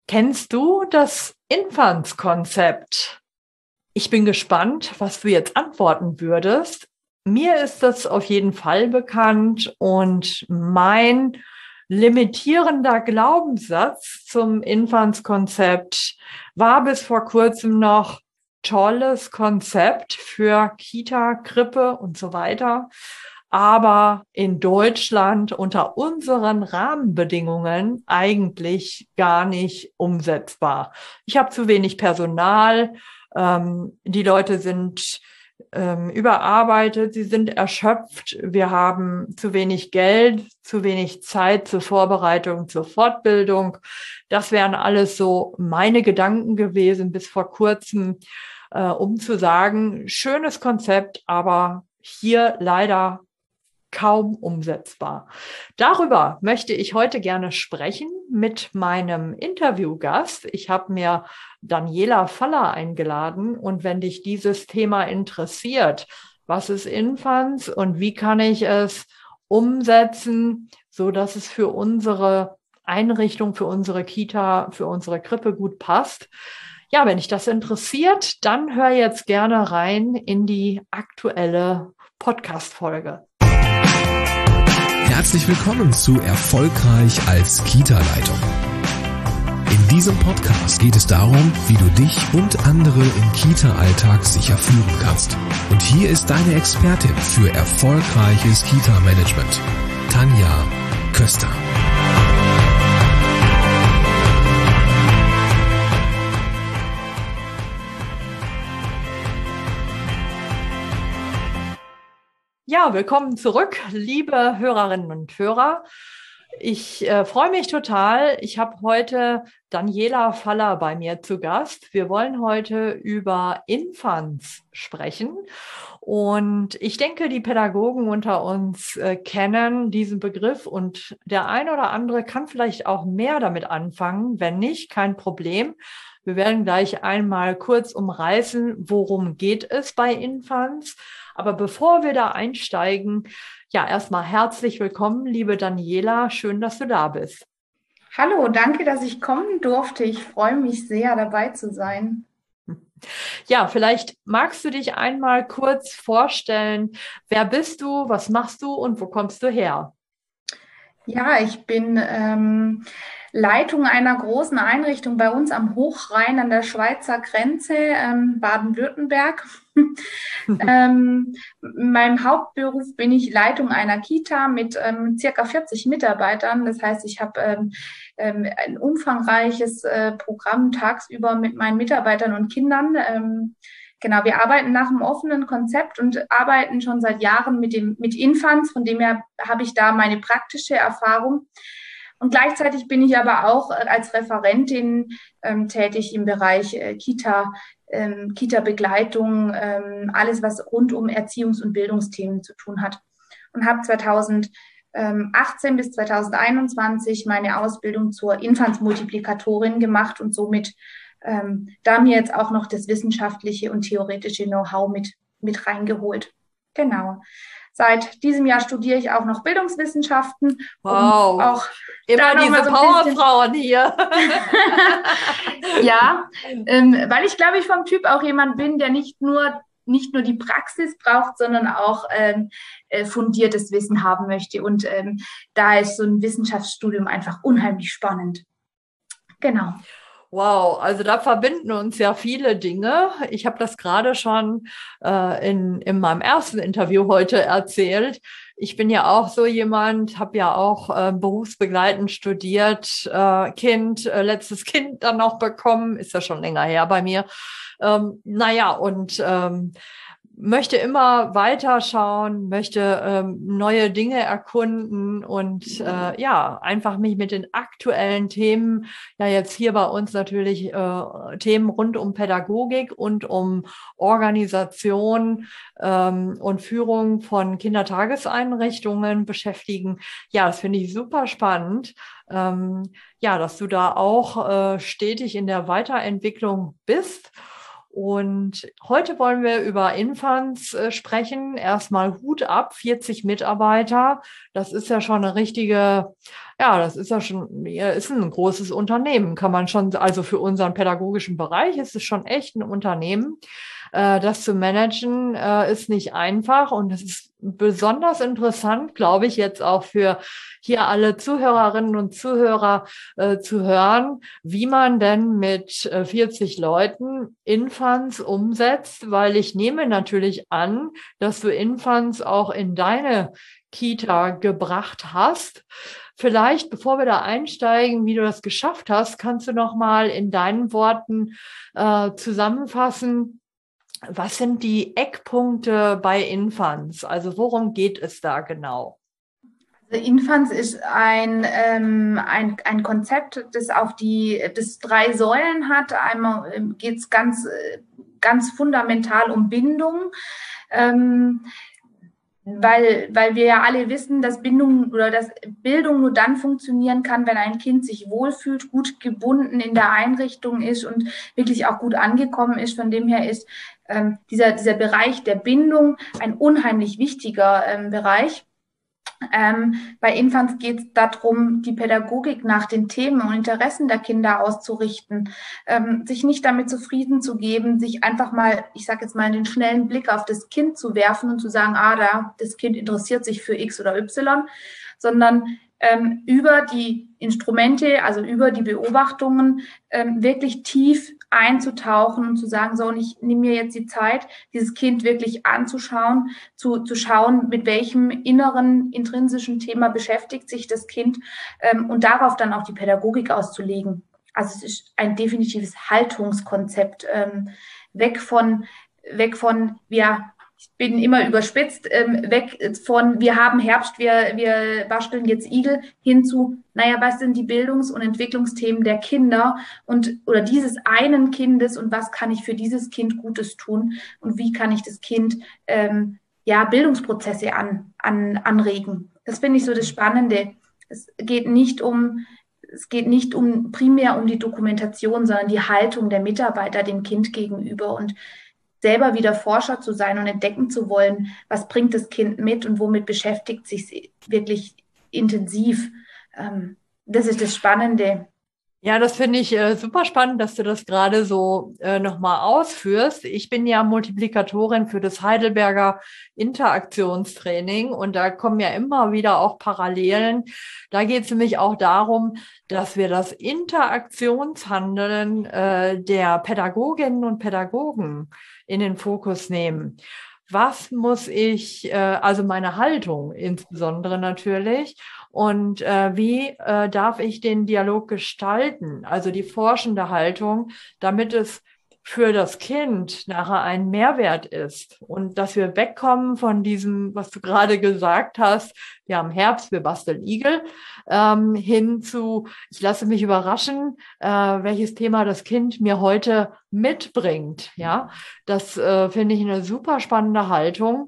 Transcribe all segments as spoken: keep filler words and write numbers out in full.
Kennst du das Infanz-Konzept? Ich bin gespannt, was du jetzt antworten würdest. Mir ist das auf jeden Fall bekannt und mein limitierender Glaubenssatz zum Infanz-Konzept war bis vor kurzem noch tolles Konzept für Kita, Krippe und so weiter. Aber in Deutschland unter unseren Rahmenbedingungen eigentlich gar nicht umsetzbar. Ich habe zu wenig Personal, ähm, die Leute sind ähm, überarbeitet, sie sind erschöpft, wir haben zu wenig Geld, zu wenig Zeit zur Vorbereitung, zur Fortbildung. Das wären alles so meine Gedanken gewesen bis vor kurzem, äh, um zu sagen, schönes Konzept, aber hier leider kaum umsetzbar. Darüber möchte ich heute gerne sprechen mit meinem Interviewgast. Ich habe mir Daniela Faller eingeladen und wenn dich dieses Thema interessiert, was ist Infanz und wie kann ich es umsetzen, so dass es für unsere Einrichtung, für unsere Kita, für unsere Krippe gut passt. Ja, wenn dich das interessiert, dann hör jetzt gerne rein in die aktuelle Podcast-Folge. Herzlich willkommen zu Erfolgreich als Kita-Leitung. In diesem Podcast geht es darum, wie du dich und andere im Kita-Alltag sicher führen kannst. Und hier ist deine Expertin für erfolgreiches Kita-Management, Tanja Köster. Ja, willkommen zurück, liebe Hörerinnen und Hörer. Ich äh, freue mich total. Ich habe heute Daniela Faller bei mir zu Gast. Wir wollen heute über Infanz sprechen. Und ich denke, die Pädagogen unter uns äh, kennen diesen Begriff und der ein oder andere kann vielleicht auch mehr damit anfangen. Wenn nicht, kein Problem. Wir werden gleich einmal kurz umreißen, worum geht es bei Infanz. Aber bevor wir da einsteigen, ja, erstmal herzlich willkommen, liebe Daniela. Schön, dass du da bist. Hallo, danke, dass ich kommen durfte. Ich freue mich sehr, dabei zu sein. Ja, vielleicht magst du dich einmal kurz vorstellen. Wer bist du, was machst du und wo kommst du her? Ja, ich bin ähm, Leitung einer großen Einrichtung bei uns am Hochrhein an der Schweizer Grenze, ähm, Baden-Württemberg. ähm, in meinem Hauptberuf bin ich Leitung einer Kita mit ähm, circa vierzig Mitarbeitern. Das heißt, ich habe ähm, ähm, ein umfangreiches äh, Programm tagsüber mit meinen Mitarbeitern und Kindern. Ähm, Genau, wir arbeiten nach einem offenen Konzept und arbeiten schon seit Jahren mit dem mit Infanz, von dem her habe ich da meine praktische Erfahrung. Und gleichzeitig bin ich aber auch als Referentin ähm, tätig im Bereich äh, Kita, ähm, Kita-Begleitung, ähm, alles, was rund um Erziehungs- und Bildungsthemen zu tun hat. Und habe zweitausendachtzehn bis zweitausendeinundzwanzig meine Ausbildung zur Infanzmultiplikatorin gemacht und somit Ähm, da mir jetzt auch noch das wissenschaftliche und theoretische Know-how mit, mit reingeholt. Genau. Seit diesem Jahr studiere ich auch noch Bildungswissenschaften. Wow, um auch immer diese so Powerfrauen hier. Ja, ähm, weil ich glaube, ich vom Typ auch jemand bin, der nicht nur nicht nur die Praxis braucht, sondern auch ähm, äh, fundiertes Wissen haben möchte. Und ähm, da ist so ein Wissenschaftsstudium einfach unheimlich spannend. Genau. Wow, also da verbinden uns ja viele Dinge. Ich habe das gerade schon äh, in, in meinem ersten Interview heute erzählt. Ich bin ja auch so jemand, habe ja auch äh, berufsbegleitend studiert, äh, Kind, äh, letztes Kind dann noch bekommen, ist ja schon länger her bei mir. Ähm, naja, und ähm, möchte immer weiterschauen, möchte ähm, neue Dinge erkunden und äh, ja, einfach mich mit den aktuellen Themen, ja jetzt hier bei uns natürlich äh, Themen rund um Pädagogik und um Organisation ähm, und Führung von Kindertageseinrichtungen beschäftigen. Ja, das finde ich super spannend. Ähm, ja, dass du da auch äh, stetig in der Weiterentwicklung bist. Und heute wollen wir über Infants äh, sprechen. Erstmal Hut ab, vierzig Mitarbeiter. Das ist ja schon eine richtige, ja, das ist ja schon, ist ein großes Unternehmen, kann man schon, also für unseren pädagogischen Bereich ist es schon echt ein Unternehmen. Äh, das zu managen äh, ist nicht einfach und es ist besonders interessant, glaube ich, jetzt auch für hier alle Zuhörerinnen und Zuhörer äh, zu hören, wie man denn mit äh, vierzig Leuten Infants umsetzt, weil ich nehme natürlich an, dass du Infants auch in deine Kita gebracht hast. Vielleicht, bevor wir da einsteigen, wie du das geschafft hast, kannst du noch mal in deinen Worten äh, zusammenfassen, was sind die Eckpunkte bei Infants? Also worum geht es da genau? Also Infants ist ein, ähm, ein, ein Konzept, das auf die das drei Säulen hat. Einmal geht es ganz, ganz fundamental um Bindung. Ähm, Weil, weil wir ja alle wissen, dass Bindung oder dass Bildung nur dann funktionieren kann, wenn ein Kind sich wohlfühlt, gut gebunden in der Einrichtung ist und wirklich auch gut angekommen ist. Von dem her ist ähm, dieser, dieser Bereich der Bindung ein unheimlich wichtiger ähm, Bereich. Ähm, bei Infants geht es darum, die Pädagogik nach den Themen und Interessen der Kinder auszurichten, ähm, sich nicht damit zufrieden zu geben, sich einfach mal, ich sage jetzt mal, einen schnellen Blick auf das Kind zu werfen und zu sagen, ah, da, das Kind interessiert sich für X oder Y, sondern ähm, über die Instrumente, also über die Beobachtungen, ähm, wirklich tief einzutauchen und zu sagen, so, und ich nehme mir jetzt die Zeit, dieses Kind wirklich anzuschauen, zu, zu schauen, mit welchem inneren, intrinsischen Thema beschäftigt sich das Kind ähm, und darauf dann auch die Pädagogik auszulegen. Also es ist ein definitives Haltungskonzept, ähm, weg von, weg von, wir ich bin immer überspitzt, ähm, weg von, wir haben Herbst, wir, wir basteln jetzt Igel, hin zu, naja, was sind die Bildungs- und Entwicklungsthemen der Kinder und oder dieses einen Kindes und was kann ich für dieses Kind Gutes tun und wie kann ich das Kind ähm, ja Bildungsprozesse an, an, anregen. Das finde ich so das Spannende. Es geht nicht um Es geht nicht um primär um die Dokumentation, sondern die Haltung der Mitarbeiter dem Kind gegenüber und selber wieder Forscher zu sein und entdecken zu wollen, was bringt das Kind mit und womit beschäftigt sich wirklich intensiv. Ähm, das ist das Spannende. Ja, das finde ich äh, super spannend, dass du das gerade so äh, nochmal ausführst. Ich bin ja Multiplikatorin für das Heidelberger Interaktionstraining und da kommen ja immer wieder auch Parallelen. Da geht es nämlich auch darum, dass wir das Interaktionshandeln äh, der Pädagoginnen und Pädagogen in den Fokus nehmen. Was muss ich, äh, also meine Haltung insbesondere natürlich, und äh, wie äh, darf ich den Dialog gestalten, also die forschende Haltung, damit es für das Kind nachher ein Mehrwert ist und dass wir wegkommen von diesem, was du gerade gesagt hast, wir haben Herbst, wir basteln Igel, ähm, hin zu, ich lasse mich überraschen, äh, welches Thema das Kind mir heute mitbringt. Ja, das äh, finde ich eine super spannende Haltung.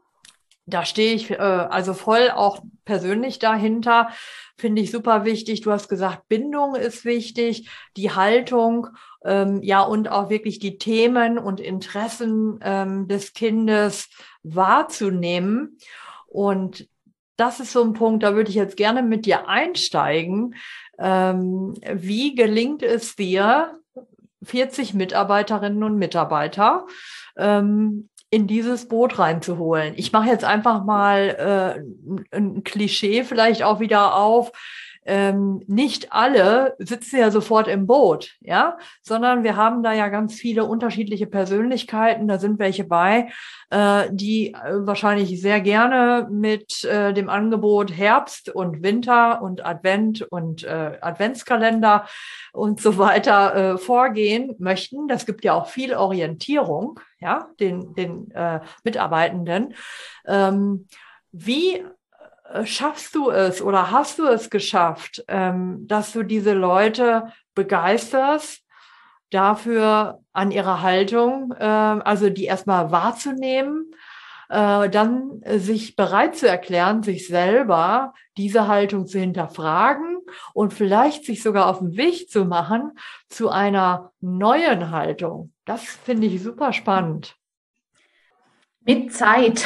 Da stehe ich äh, also voll auch persönlich dahinter, finde ich super wichtig. Du hast gesagt, Bindung ist wichtig, die Haltung, ähm, ja, und auch wirklich die Themen und Interessen ähm, des Kindes wahrzunehmen. Und das ist so ein Punkt, da würde ich jetzt gerne mit dir einsteigen. Ähm, wie gelingt es dir, vierzig Mitarbeiterinnen und Mitarbeiter ähm, in dieses Boot reinzuholen? Ich mache jetzt einfach mal äh, ein Klischee vielleicht auch wieder auf. Ähm, nicht alle sitzen ja sofort im Boot, ja, sondern wir haben da ja ganz viele unterschiedliche Persönlichkeiten. Da sind welche bei, äh, die äh, wahrscheinlich sehr gerne mit äh, dem Angebot Herbst und Winter und Advent und äh, Adventskalender und so weiter äh, vorgehen möchten. Das gibt ja auch viel Orientierung, ja, den den äh, Mitarbeitenden. Ähm, wie schaffst du es oder hast du es geschafft, ähm, dass du diese Leute begeisterst, dafür an ihrer Haltung, äh, also die erstmal wahrzunehmen, äh, dann äh, sich bereit zu erklären, sich selber diese Haltung zu hinterfragen und vielleicht sich sogar auf den Weg zu machen zu einer neuen Haltung. Das finde ich super spannend. Mit Zeit.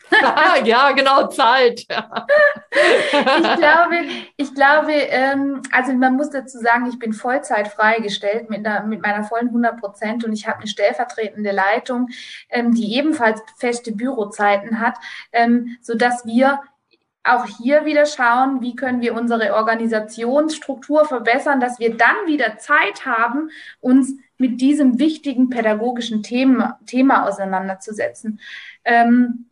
Ja, genau, Zeit. Ja. Ich glaube, ich glaube, ähm, also man muss dazu sagen, ich bin Vollzeit freigestellt mit, einer, mit meiner vollen hundert Prozent und ich habe eine stellvertretende Leitung, ähm, die ebenfalls feste Bürozeiten hat, ähm, sodass wir auch hier wieder schauen, wie können wir unsere Organisationsstruktur verbessern, dass wir dann wieder Zeit haben, uns mit diesem wichtigen pädagogischen Thema, Thema auseinanderzusetzen. Ähm,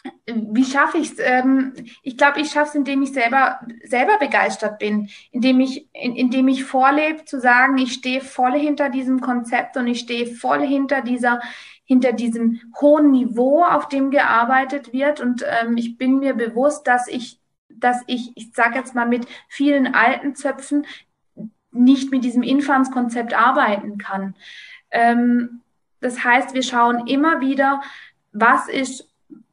Wie schaffe ich es? Ähm, ich glaube, ich schaffe es, indem ich selber, selber begeistert bin, indem ich, in, indem ich vorlebe, zu sagen, ich stehe voll hinter diesem Konzept und ich stehe voll hinter dieser, hinter diesem hohen Niveau, auf dem gearbeitet wird. Und ähm, ich bin mir bewusst, dass ich, dass ich, ich sage jetzt mal, mit vielen alten Zöpfen nicht mit diesem Infans-Konzept arbeiten kann. Ähm, das heißt, wir schauen immer wieder, was ist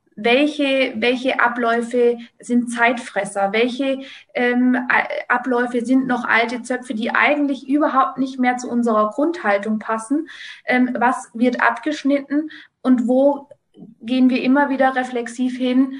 Welche, welche Abläufe sind Zeitfresser? Welche ähm, Abläufe sind noch alte Zöpfe, die eigentlich überhaupt nicht mehr zu unserer Grundhaltung passen? Ähm, was wird abgeschnitten und wo gehen wir immer wieder reflexiv hin?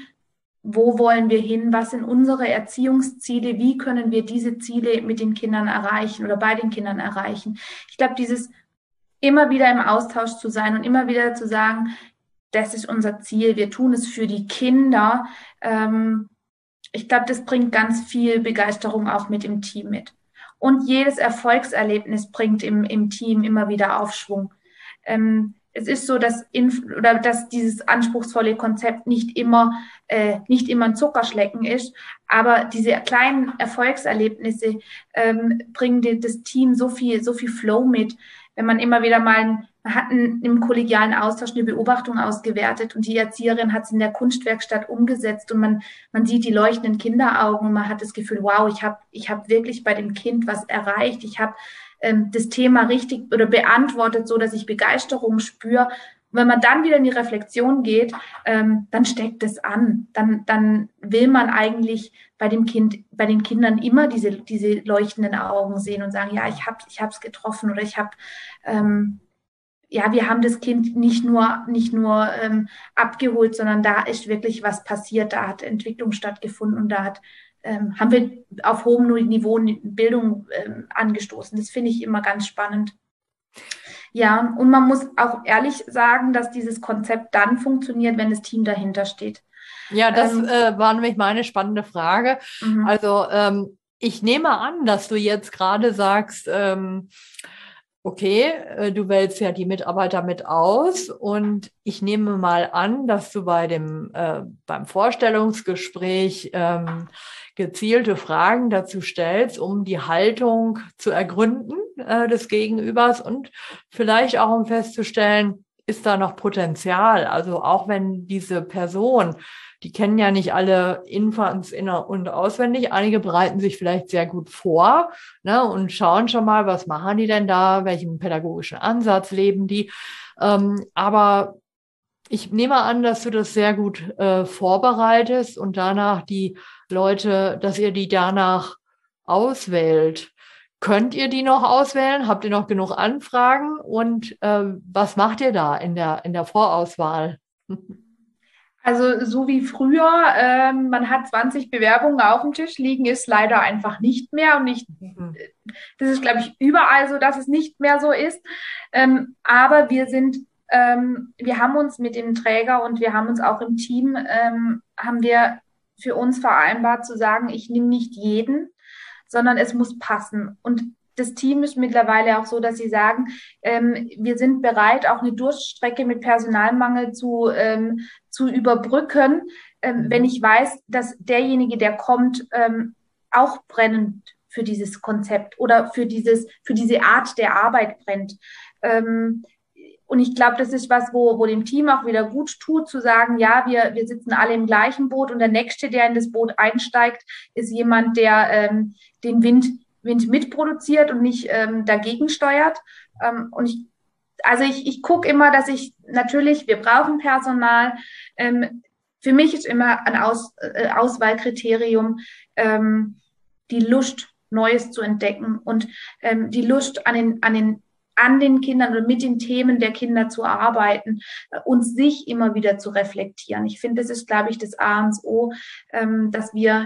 Wo wollen wir hin? Was sind unsere Erziehungsziele? Wie können wir diese Ziele mit den Kindern erreichen oder bei den Kindern erreichen? Ich glaube, dieses immer wieder im Austausch zu sein und immer wieder zu sagen, das ist unser Ziel, wir tun es für die Kinder. Ähm, ich glaube, das bringt ganz viel Begeisterung auch mit im Team mit. Und jedes Erfolgserlebnis bringt im, im Team immer wieder Aufschwung. Ähm, es ist so, dass, Inf- oder dass dieses anspruchsvolle Konzept nicht immer, äh, nicht immer ein Zuckerschlecken ist, aber diese kleinen Erfolgserlebnisse ähm, bringen die, das Team so viel, so viel Flow mit. Wenn man immer wieder mal, man hat einen, im kollegialen Austausch eine Beobachtung ausgewertet und die Erzieherin hat es in der Kunstwerkstatt umgesetzt und man, man sieht die leuchtenden Kinderaugen und man hat das Gefühl, wow, ich habe ich hab wirklich bei dem Kind was erreicht, ich habe ähm, das Thema richtig oder beantwortet, so dass ich Begeisterung spüre. Und wenn man dann wieder in die Reflexion geht, ähm, dann steckt es an. Dann, dann will man eigentlich bei dem Kind, bei den Kindern immer diese, diese leuchtenden Augen sehen und sagen, ja, ich habe ich habe es getroffen oder ich habe, ähm, ja, wir haben das Kind nicht nur, nicht nur ähm, abgeholt, sondern da ist wirklich was passiert, da hat Entwicklung stattgefunden und da hat, ähm, haben wir auf hohem Niveau Bildung ähm, angestoßen. Das finde ich immer ganz spannend. Ja, und man muss auch ehrlich sagen, dass dieses Konzept dann funktioniert, wenn das Team dahinter steht. Ja, das ähm, äh, war nämlich meine spannende Frage. Mhm. Also ähm, ich nehme an, dass du jetzt gerade sagst, ähm, okay, äh, du wählst ja die Mitarbeiter mit aus und ich nehme mal an, dass du bei dem äh, beim Vorstellungsgespräch ähm, gezielte Fragen dazu stellst, um die Haltung zu ergründen äh, des Gegenübers und vielleicht auch um festzustellen, ist da noch Potenzial? Also auch wenn diese Person, die kennen ja nicht alle Infants in- und auswendig, einige bereiten sich vielleicht sehr gut vor, ne, und schauen schon mal, was machen die denn da, welchen pädagogischen Ansatz leben die. Ähm, aber ich nehme an, dass du das sehr gut äh, vorbereitest und danach die Leute, dass ihr die danach auswählt. Könnt ihr die noch auswählen? Habt ihr noch genug Anfragen? Und äh, was macht ihr da in der, in der Vorauswahl? Also so wie früher, ähm, man hat zwanzig Bewerbungen auf dem Tisch liegen, ist leider einfach nicht mehr. Und ich, das ist, glaube ich, überall so, dass es nicht mehr so ist. Ähm, aber wir sind, ähm, wir haben uns mit dem Träger und wir haben uns auch im Team, ähm, haben wir für uns vereinbart zu sagen, ich nehme nicht jeden, sondern es muss passen. Und das Team ist mittlerweile auch so, dass sie sagen, ähm, wir sind bereit, auch eine Durststrecke mit Personalmangel zu, ähm, zu überbrücken, ähm, wenn ich weiß, dass derjenige, der kommt, ähm, auch brennend für dieses Konzept oder für dieses, für diese Art der Arbeit brennt. Ähm, und ich glaube, das ist was, wo, wo dem Team auch wieder gut tut, zu sagen, ja, wir, wir sitzen alle im gleichen Boot und der Nächste, der in das Boot einsteigt, ist jemand, der ähm, den Wind Wind mitproduziert und nicht ähm, dagegen steuert. Ähm, und ich, also ich, ich gucke immer, dass ich natürlich, wir brauchen Personal. Ähm, für mich ist immer ein Aus, äh, Auswahlkriterium ähm, die Lust, Neues zu entdecken und ähm, die Lust an den, an den an den Kindern oder mit den Themen der Kinder zu arbeiten äh, und sich immer wieder zu reflektieren. Ich finde, das ist, glaube ich, das A und O, ähm, dass wir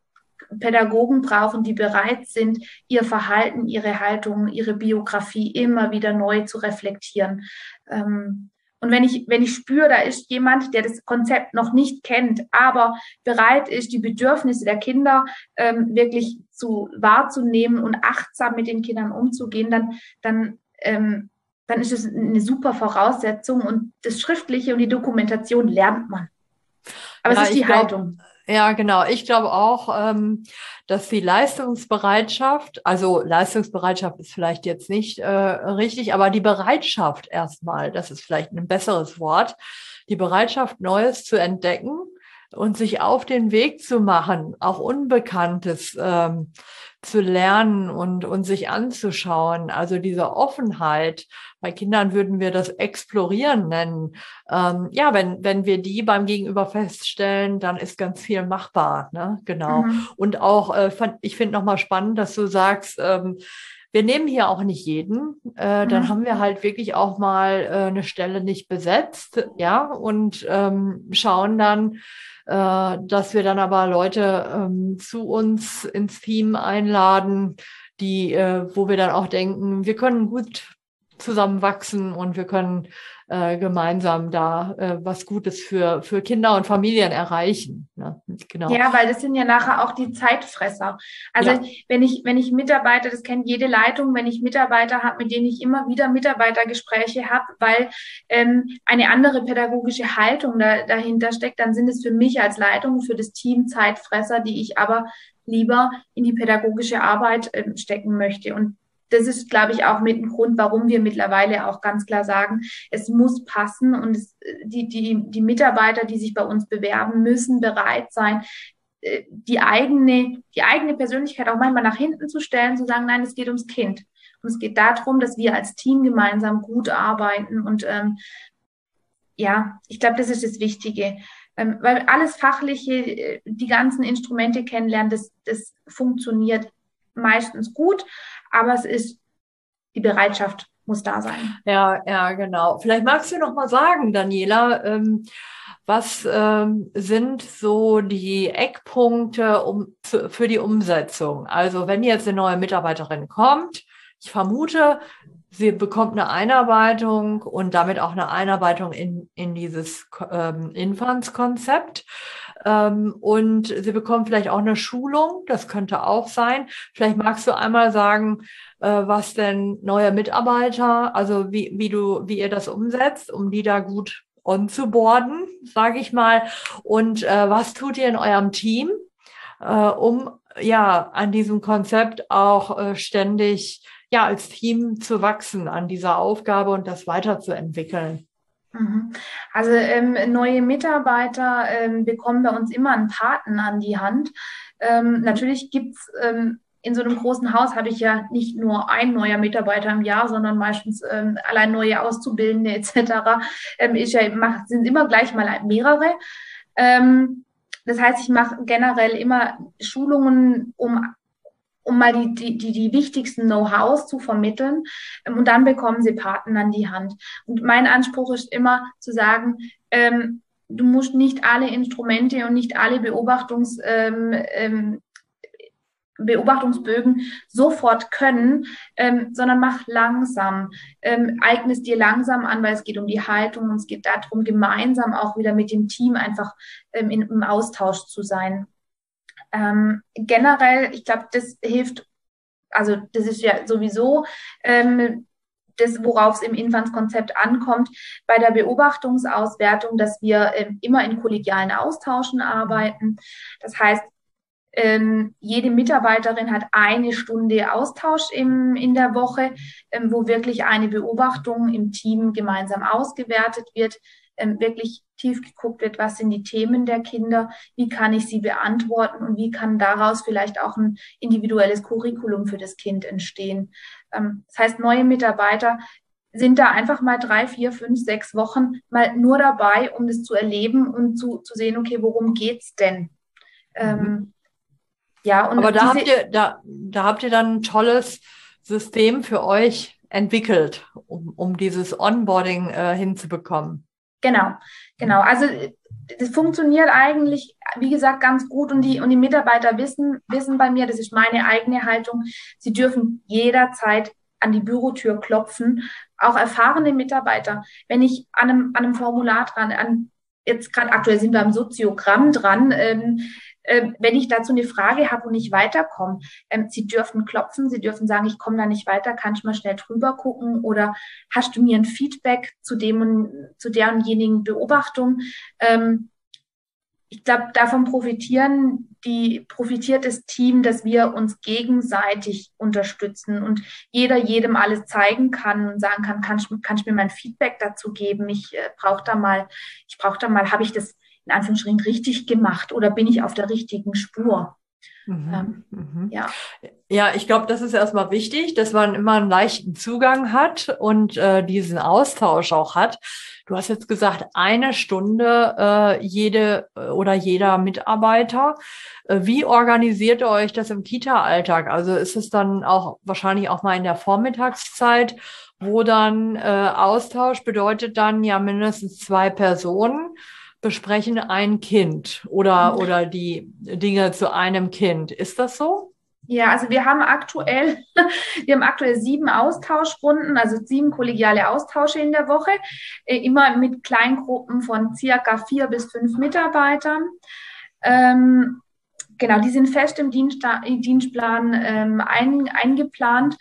Pädagogen brauchen, die bereit sind, ihr Verhalten, ihre Haltung, ihre Biografie immer wieder neu zu reflektieren. Ähm, und wenn ich, wenn ich spüre, da ist jemand, der das Konzept noch nicht kennt, aber bereit ist, die Bedürfnisse der Kinder ähm, wirklich zu wahrzunehmen und achtsam mit den Kindern umzugehen, dann, dann, ähm, dann ist es eine super Voraussetzung und das Schriftliche und die Dokumentation lernt man. Aber ja, es ist die glaub, Haltung. Ja, genau. Ich glaube auch, ähm, dass die Leistungsbereitschaft, also Leistungsbereitschaft ist vielleicht jetzt nicht äh, richtig, aber die Bereitschaft erstmal, das ist vielleicht ein besseres Wort, die Bereitschaft, Neues zu entdecken und sich auf den Weg zu machen, auch Unbekanntes ähm, zu lernen und, und sich anzuschauen. Also diese Offenheit, bei Kindern würden wir das Explorieren nennen. Ähm, ja, wenn, wenn wir die beim Gegenüber feststellen, dann ist ganz viel machbar, ne? Genau. Mhm. Und auch, äh, fand, ich finde nochmal spannend, dass du sagst, ähm, wir nehmen hier auch nicht jeden, äh, mhm. dann haben wir halt wirklich auch mal äh, eine Stelle nicht besetzt, ja, und ähm, schauen dann, äh, dass wir dann aber Leute ähm, zu uns ins Team einladen, die, äh, wo wir dann auch denken, wir können gut zusammenwachsen und wir können äh, gemeinsam da äh, was Gutes für für Kinder und Familien erreichen. Ne? Genau. Ja, weil das sind ja nachher auch die Zeitfresser. Also ja. wenn ich wenn ich Mitarbeiter, das kennt jede Leitung, wenn ich Mitarbeiter habe, mit denen ich immer wieder Mitarbeitergespräche habe, weil ähm, eine andere pädagogische Haltung da, dahinter steckt, dann sind es für mich als Leitung, für das Team Zeitfresser, die ich aber lieber in die pädagogische Arbeit äh, stecken möchte. Und das ist, glaube ich, auch mit dem Grund, warum wir mittlerweile auch ganz klar sagen, es muss passen und es, die, die, die Mitarbeiter, die sich bei uns bewerben, müssen bereit sein, die eigene, die eigene Persönlichkeit auch manchmal nach hinten zu stellen, zu sagen, nein, es geht ums Kind. Und es geht darum, dass wir als Team gemeinsam gut arbeiten und ähm, ja, ich glaube, das ist das Wichtige. Ähm, weil alles Fachliche, die ganzen Instrumente kennenlernen, das, das funktioniert meistens gut, aber es ist, die Bereitschaft muss da sein. Ja, ja, genau. Vielleicht magst du noch mal sagen, Daniela, ähm, was ähm, sind so die Eckpunkte um, für, für die Umsetzung? Also wenn jetzt eine neue Mitarbeiterin kommt, ich vermute, sie bekommt eine Einarbeitung und damit auch eine Einarbeitung in, in dieses ähm, Infanz-Konzept. Ähm, und sie bekommt vielleicht auch eine Schulung, das könnte auch sein. Vielleicht magst du einmal sagen, äh, was denn neue Mitarbeiter, also wie, wie du, wie ihr das umsetzt, um die da gut onzuboarden, sage ich mal. Und äh, was tut ihr in eurem Team, äh, um ja an diesem Konzept auch äh, ständig ja als Team zu wachsen an dieser Aufgabe und das weiterzuentwickeln? Also ähm, neue Mitarbeiter ähm, bekommen bei uns immer einen Paten an die Hand. Ähm, natürlich gibt's ähm, in so einem großen Haus habe ich ja nicht nur ein neuer Mitarbeiter im Jahr, sondern meistens ähm, allein neue Auszubildende et cetera. Ähm, ich ja, mach, sind immer gleich mal mehrere. Ähm, das heißt, ich mache generell immer Schulungen, um um mal die, die, die, die wichtigsten Know-hows zu vermitteln. Und dann bekommen sie Paten an die Hand. Und mein Anspruch ist immer zu sagen, ähm, du musst nicht alle Instrumente und nicht alle Beobachtungs, ähm, ähm, Beobachtungsbögen sofort können, ähm, sondern mach langsam, ähm, eigne es dir langsam an, weil es geht um die Haltung und es geht darum, gemeinsam auch wieder mit dem Team einfach ähm, in, im Austausch zu sein. Ähm, generell, ich glaube, das hilft, also das ist ja sowieso ähm, das, worauf es im Infanz-Konzept ankommt, bei der Beobachtungsauswertung, dass wir ähm, immer in kollegialen Austauschen arbeiten. Das heißt, ähm, jede Mitarbeiterin hat eine Stunde Austausch im, in der Woche, ähm, wo wirklich eine Beobachtung im Team gemeinsam ausgewertet wird, ähm, wirklich tief geguckt wird, was sind die Themen der Kinder, wie kann ich sie beantworten und wie kann daraus vielleicht auch ein individuelles Curriculum für das Kind entstehen. Ähm, das heißt, neue Mitarbeiter sind da einfach mal drei, vier, fünf, sechs Wochen mal nur dabei, um das zu erleben und zu, zu sehen, okay, worum geht's denn? Mhm. Ähm, ja, und Aber da diese, habt ihr, da, da habt ihr dann ein tolles System für euch entwickelt, um, um dieses Onboarding äh, hinzubekommen. genau, genau. Also das funktioniert eigentlich, wie gesagt, ganz gut und die, und die Mitarbeiter wissen, wissen bei mir, das ist meine eigene Haltung, sie dürfen jederzeit an die Bürotür klopfen, auch erfahrene Mitarbeiter. Wenn ich an einem, an einem Formular dran, an, jetzt gerade aktuell sind wir am Soziogramm dran, ähm, äh, wenn ich dazu eine Frage habe und nicht weiterkomme, ähm, sie dürfen klopfen, sie dürfen sagen, ich komme da nicht weiter, kannst du mal schnell drüber gucken oder hast du mir ein Feedback zu dem und zu der und jenigen Beobachtung? Ähm, ich glaube, davon profitieren die, profitiert das Team, dass wir uns gegenseitig unterstützen und jeder jedem alles zeigen kann und sagen kann, kannst du kannst mir mein Feedback dazu geben? Ich äh, brauche da mal, ich brauche da mal, habe ich das in Anführungsstrichen richtig gemacht oder bin ich auf der richtigen Spur? Mhm, Ähm, mhm. ja. Ja, ich glaube, das ist erstmal wichtig, dass man immer einen leichten Zugang hat und äh, diesen Austausch auch hat. Du hast jetzt gesagt, eine Stunde äh, jede äh, oder jeder Mitarbeiter. Äh, wie organisiert ihr euch das im Kita-Alltag? Also ist es dann auch wahrscheinlich auch mal in der Vormittagszeit, wo dann äh, Austausch bedeutet dann ja mindestens zwei Personen besprechen ein Kind oder, oder die Dinge zu einem Kind. Ist das so? Ja, also wir haben aktuell, wir haben aktuell sieben Austauschrunden, also sieben kollegiale Austausche in der Woche, äh, immer mit Kleingruppen von circa vier bis fünf Mitarbeitern. Ähm, genau, die sind fest im Dienst, Dienstplan ähm, ein, eingeplant.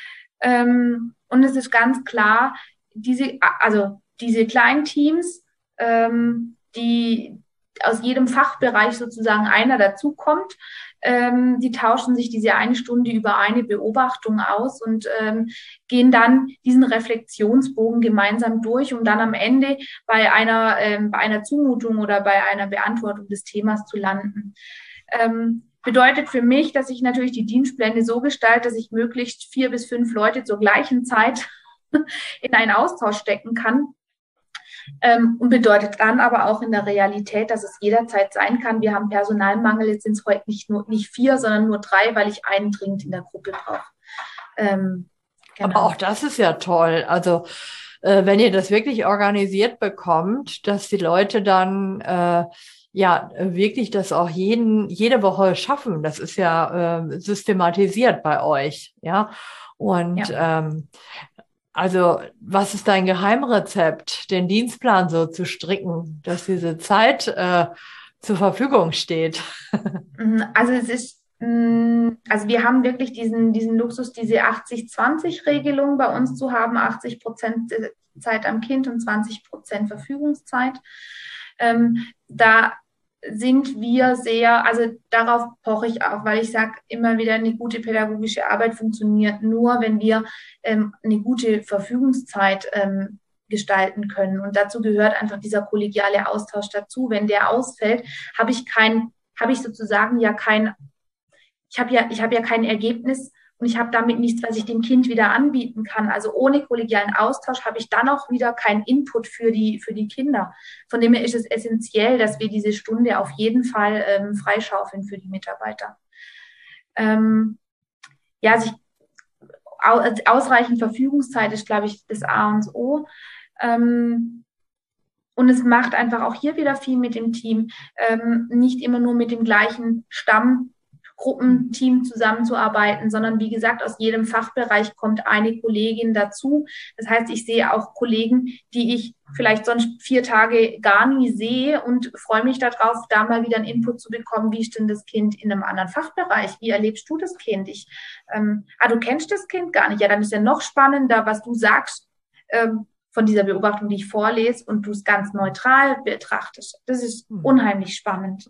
Ähm, und es ist ganz klar, diese, also diese kleinen Teams, ähm, die aus jedem Fachbereich sozusagen einer dazukommt, ähm, die tauschen sich diese eine Stunde über eine Beobachtung aus und ähm, gehen dann diesen Reflexionsbogen gemeinsam durch, um dann am Ende bei einer, ähm, bei einer Zumutung oder bei einer Beantwortung des Themas zu landen. Ähm, bedeutet für mich, dass ich natürlich die Dienstpläne so gestalte, dass ich möglichst vier bis fünf Leute zur gleichen Zeit in einen Austausch stecken kann. Ähm, und bedeutet dann aber auch in der Realität, dass es jederzeit sein kann, wir haben Personalmangel, jetzt sind es heute nicht nur nicht vier, sondern nur drei, weil ich einen dringend in der Gruppe brauche. Ähm, genau. Aber auch das ist ja toll. Also äh, wenn ihr das wirklich organisiert bekommt, dass die Leute dann äh, ja wirklich das auch jeden jede Woche schaffen, das ist ja äh, systematisiert bei euch, ja. Und ja. ähm, Also, was ist dein Geheimrezept, den Dienstplan so zu stricken, dass diese Zeit äh, zur Verfügung steht? Also es ist, also wir haben wirklich diesen, diesen Luxus, diese achtzig zwanzig Regelung bei uns zu haben, achtzig Prozent Zeit am Kind und zwanzig Prozent Verfügungszeit. Ähm, da sind wir sehr, also darauf poche ich auch, weil ich sage immer wieder, eine gute pädagogische Arbeit funktioniert nur, wenn wir ähm, eine gute Verfügungszeit ähm, gestalten können. Und dazu gehört einfach dieser kollegiale Austausch dazu. Wenn der ausfällt, habe ich kein, habe ich sozusagen ja kein, ich habe ja, ich habe ja kein Ergebnis und ich habe damit nichts, was ich dem Kind wieder anbieten kann. Also ohne kollegialen Austausch habe ich dann auch wieder keinen Input für die, für die Kinder. Von dem her ist es essentiell, dass wir diese Stunde auf jeden Fall ähm, freischaufeln für die Mitarbeiter. Ähm, ja, also ich, ausreichend Verfügungszeit ist, glaube ich, das A und O. Ähm, und es macht einfach auch hier wieder viel mit dem Team, ähm, nicht immer nur mit dem gleichen Stammgruppenteam zusammenzuarbeiten, sondern wie gesagt, aus jedem Fachbereich kommt eine Kollegin dazu. Das heißt, ich sehe auch Kollegen, die ich vielleicht sonst vier Tage gar nie sehe und freue mich darauf, da mal wieder einen Input zu bekommen, wie ist denn das Kind in einem anderen Fachbereich? Wie erlebst du das Kind? Ich, ähm, ah, du kennst das Kind gar nicht. Ja, dann ist ja noch spannender, was du sagst, ähm, von dieser Beobachtung, die ich vorlese und du es ganz neutral betrachtest. Das ist unheimlich spannend.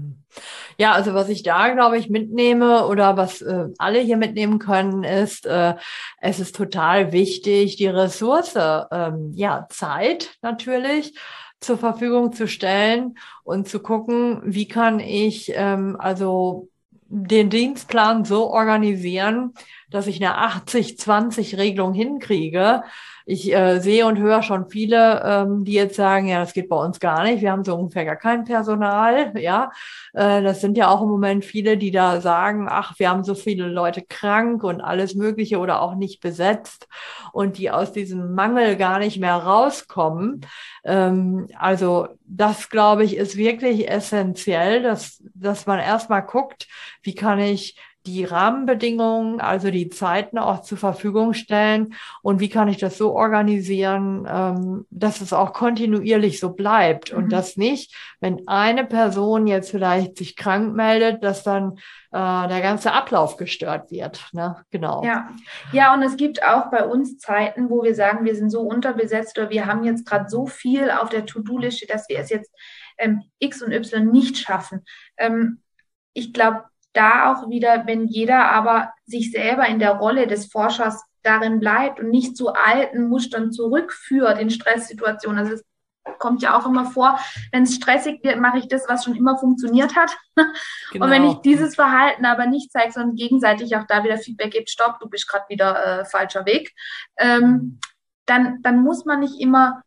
Ja, also was ich da, glaube ich, mitnehme oder was äh, alle hier mitnehmen können, ist, äh, es ist total wichtig, die Ressource, ähm, ja, Zeit natürlich zur Verfügung zu stellen und zu gucken, wie kann ich ähm, also den Dienstplan so organisieren, dass ich eine achtzig zwanzig Regelung hinkriege, ich äh, sehe und höre schon viele, ähm, die jetzt sagen, ja, das geht bei uns gar nicht. Wir haben so ungefähr gar kein Personal. Ja, äh, das sind ja auch im Moment viele, die da sagen, ach, wir haben so viele Leute krank und alles Mögliche oder auch nicht besetzt und die aus diesem Mangel gar nicht mehr rauskommen. Ähm, also das, glaube ich, ist wirklich essentiell, dass, dass man erstmal guckt, wie kann ich die Rahmenbedingungen, also die Zeiten auch zur Verfügung stellen und wie kann ich das so organisieren, ähm, dass es auch kontinuierlich so bleibt und Mhm. dass nicht, wenn eine Person jetzt vielleicht sich krank meldet, dass dann äh, der ganze Ablauf gestört wird. Ne? Genau. Ja. Ja, und es gibt auch bei uns Zeiten, wo wir sagen, wir sind so unterbesetzt oder wir haben jetzt gerade so viel auf der To-Do-Liste, dass wir es jetzt ähm, X und Y nicht schaffen. Ähm, ich glaube, da auch wieder, wenn jeder aber sich selber in der Rolle des Forschers darin bleibt und nicht zu alten Mustern zurückführt in Stresssituationen. Also es kommt ja auch immer vor, wenn es stressig wird, mache ich das, was schon immer funktioniert hat. Genau. Und wenn ich dieses Verhalten aber nicht zeige, sondern gegenseitig auch da wieder Feedback gibt, stopp, du bist gerade wieder äh, falscher Weg, ähm, dann, dann muss man nicht immer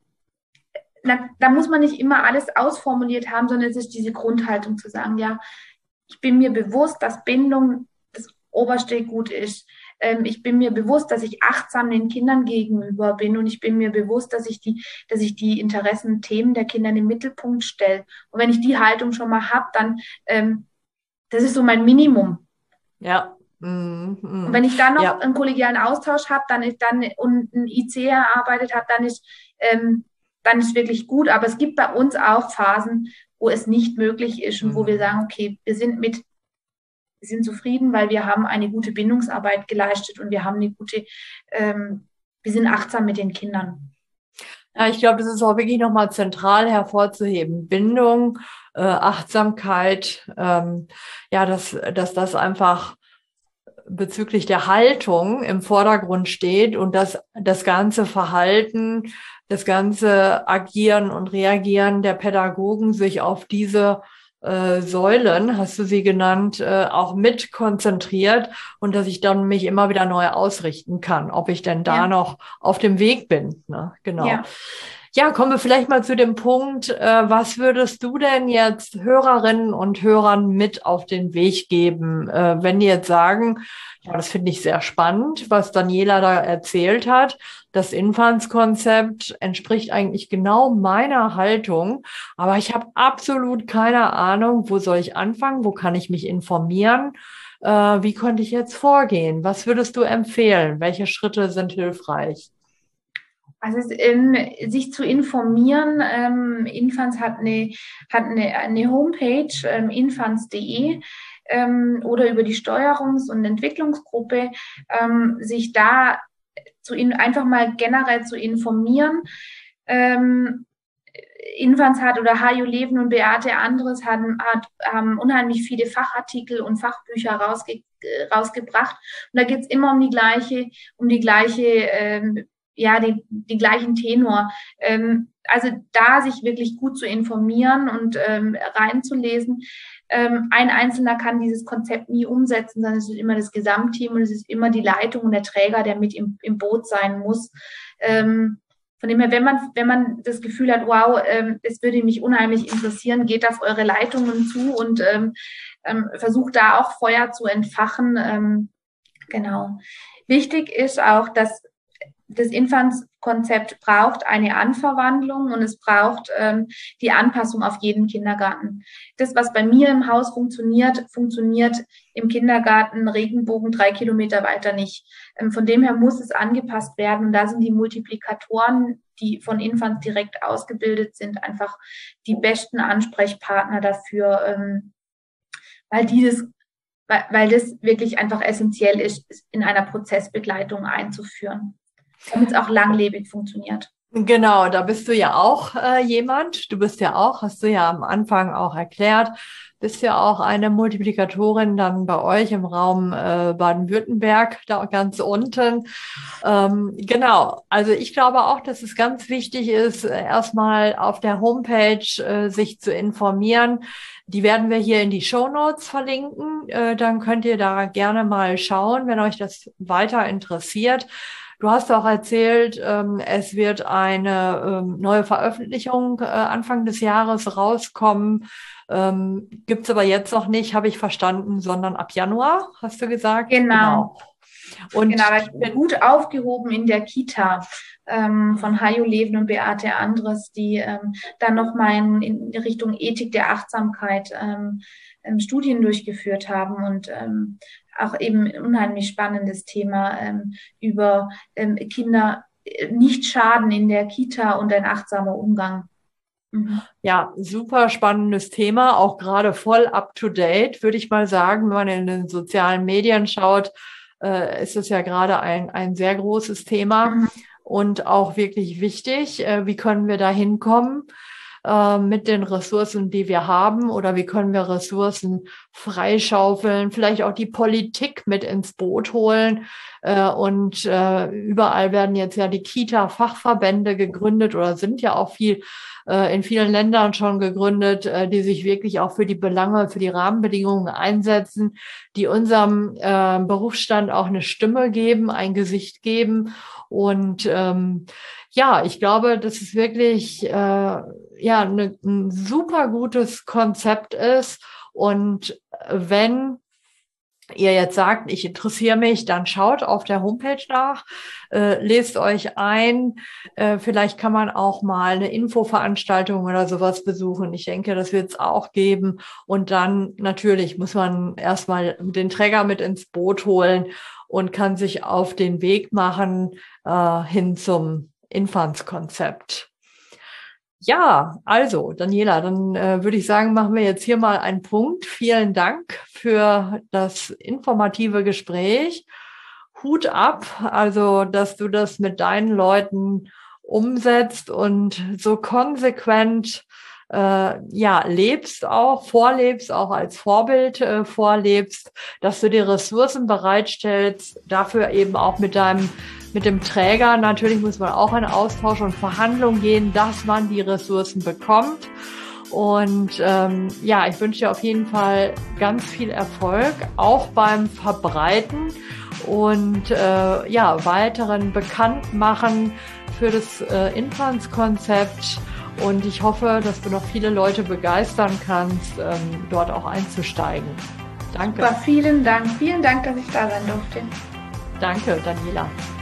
da, da muss man nicht immer alles ausformuliert haben, sondern es ist diese Grundhaltung zu sagen, ja, ich bin mir bewusst, dass Bindung das oberste Gut ist. Ähm, ich bin mir bewusst, dass ich achtsam den Kindern gegenüber bin und ich bin mir bewusst, dass ich die, dass ich die Interessen, Themen der Kinder in den Mittelpunkt stelle. Und wenn ich die Haltung schon mal habe, dann, ähm, das ist so mein Minimum. Ja. Mm, mm. Und wenn ich dann noch ja. einen kollegialen Austausch habe, dann ist dann und ein I C erarbeitet habe, dann ist, ähm, dann ist wirklich gut. Aber es gibt bei uns auch Phasen, wo es nicht möglich ist und wo wir sagen, okay, wir sind mit, wir sind zufrieden, weil wir haben eine gute Bindungsarbeit geleistet und wir haben eine gute, ähm, wir sind achtsam mit den Kindern. Ja, ich glaube, das ist auch wirklich nochmal zentral hervorzuheben. Bindung, äh, Achtsamkeit, ähm, ja, dass, dass das einfach bezüglich der Haltung im Vordergrund steht und dass das ganze Verhalten, das ganze Agieren und Reagieren der Pädagogen sich auf diese äh, Säulen, hast du sie genannt, äh, auch mit konzentriert und dass ich dann mich immer wieder neu ausrichten kann, ob ich denn da Ja. noch auf dem Weg bin. Ne? Genau. Ja. Ja, kommen wir vielleicht mal zu dem Punkt, äh, was würdest du denn jetzt Hörerinnen und Hörern mit auf den Weg geben, äh, wenn die jetzt sagen, ja, das finde ich sehr spannend, was Daniela da erzählt hat. Das Infanz-Konzept entspricht eigentlich genau meiner Haltung, aber ich habe absolut keine Ahnung, wo soll ich anfangen, wo kann ich mich informieren, äh, wie könnte ich jetzt vorgehen? Was würdest du empfehlen? Welche Schritte sind hilfreich? Also es, ähm, sich zu informieren, ähm, Infanz hat eine, hat eine, eine Homepage, ähm, infanz punkt de, ähm, oder über die Steuerungs- und Entwicklungsgruppe, ähm, sich da zu in, einfach mal generell zu informieren. Ähm, Infanz hat oder H J Leven und Beate Andres haben, hat, haben unheimlich viele Fachartikel und Fachbücher rausge, rausgebracht. Und da geht es immer um die gleiche, um die gleiche ähm, ja, den, den gleichen Tenor. Ähm, also da sich wirklich gut zu informieren und ähm, reinzulesen. Ähm, ein Einzelner kann dieses Konzept nie umsetzen, sondern es ist immer das Gesamtteam und es ist immer die Leitung und der Träger, der mit im, im Boot sein muss. Ähm, von dem her, wenn man, wenn man das Gefühl hat, wow, ähm, es würde mich unheimlich interessieren, geht auf eure Leitungen zu und ähm, ähm, versucht da auch Feuer zu entfachen. Ähm, genau. Wichtig ist auch, dass das Infanz-Konzept braucht eine Anverwandlung und es braucht ähm, die Anpassung auf jeden Kindergarten. Das, was bei mir im Haus funktioniert, funktioniert im Kindergarten Regenbogen drei Kilometer weiter nicht. Ähm, von dem her muss es angepasst werden. Und da sind die Multiplikatoren, die von Infanz direkt ausgebildet sind, einfach die besten Ansprechpartner dafür, ähm, weil die das weil, weil das wirklich einfach essentiell ist, in einer Prozessbegleitung einzuführen, damit es auch langlebig funktioniert. Genau, da bist du ja auch äh, jemand. Du bist ja auch, hast du ja am Anfang auch erklärt, bist ja auch eine Multiplikatorin dann bei euch im Raum äh, Baden-Württemberg, da ganz unten. Ähm, genau, also ich glaube auch, dass es ganz wichtig ist, erstmal auf der Homepage äh, sich zu informieren. Die werden wir hier in die Shownotes verlinken. Äh, dann könnt ihr da gerne mal schauen, wenn euch das weiter interessiert. Du hast auch erzählt, ähm, es wird eine ähm, neue Veröffentlichung äh, Anfang des Jahres rauskommen. Ähm, gibt's aber jetzt noch nicht, habe ich verstanden, sondern ab Januar, hast du gesagt? Genau. Genau. Und Genau, gut aufgehoben in der Kita ähm, von Hajo Leven und Beate Andres, die ähm, dann nochmal in, in Richtung Ethik der Achtsamkeit ähm, ähm, Studien durchgeführt haben und ähm, auch eben ein unheimlich spannendes Thema ähm, über ähm, Kinder nicht schaden in der Kita und ein achtsamer Umgang. Mhm. Ja, super spannendes Thema, auch gerade voll up to date, würde ich mal sagen, wenn man in den sozialen Medien schaut. Äh, ist es ja gerade ein, ein sehr großes Thema mhm. und auch wirklich wichtig. Äh, wie können wir da hinkommen äh, mit den Ressourcen, die wir haben, oder wie können wir Ressourcen freischaufeln, vielleicht auch die Politik mit ins Boot holen. Äh, und äh, überall werden jetzt ja die Kita-Fachverbände gegründet oder sind ja auch viel in vielen Ländern schon gegründet, die sich wirklich auch für die Belange, für die Rahmenbedingungen einsetzen, die unserem äh, Berufsstand auch eine Stimme geben, ein Gesicht geben. Und ähm, ja, ich glaube, dass es wirklich äh, ja ne, ein super gutes Konzept ist. Und wenn ihr jetzt sagt, ich interessiere mich, dann schaut auf der Homepage nach, äh, lest euch ein. Äh, vielleicht kann man auch mal eine Infoveranstaltung oder sowas besuchen. Ich denke, das wird es auch geben. Und dann natürlich muss man erstmal den Träger mit ins Boot holen und kann sich auf den Weg machen äh, hin zum Infanz-Konzept. Ja, also Daniela, dann äh, würde ich sagen, machen wir jetzt hier mal einen Punkt. Vielen Dank für das informative Gespräch. Hut ab, also dass du das mit deinen Leuten umsetzt und so konsequent äh, ja lebst auch, vorlebst, auch als Vorbild äh, vorlebst, dass du die Ressourcen bereitstellst, dafür eben auch mit deinem Mit dem Träger, natürlich muss man auch in Austausch und Verhandlung gehen, dass man die Ressourcen bekommt. Und ähm, ja, ich wünsche dir auf jeden Fall ganz viel Erfolg, auch beim Verbreiten und äh, ja, weiteren Bekanntmachen für das äh, Infanz-Konzept. Und ich hoffe, dass du noch viele Leute begeistern kannst, ähm, dort auch einzusteigen. Danke. Super, vielen Dank. Vielen Dank, dass ich da sein durfte. Danke, Daniela.